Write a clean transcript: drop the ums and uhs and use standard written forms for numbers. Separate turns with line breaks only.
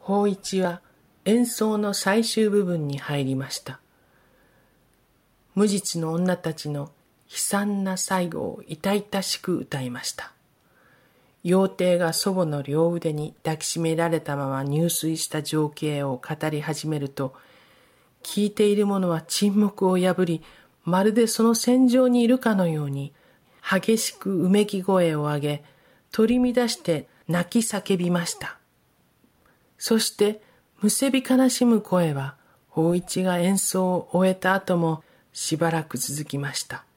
芳一は演奏の最終部分に入りました。無実の女たちの悲惨な最後を痛々しく歌いました。幼帝が祖母の両腕に抱きしめられたまま入水した情景を語り始めると、聞いている者は沈黙を破り、まるでその戦場にいるかのように、激しくうめき声を上げ、取り乱して泣き叫びました。そして、むせび悲しむ声は、芳一が演奏を終えた後もしばらく続きました。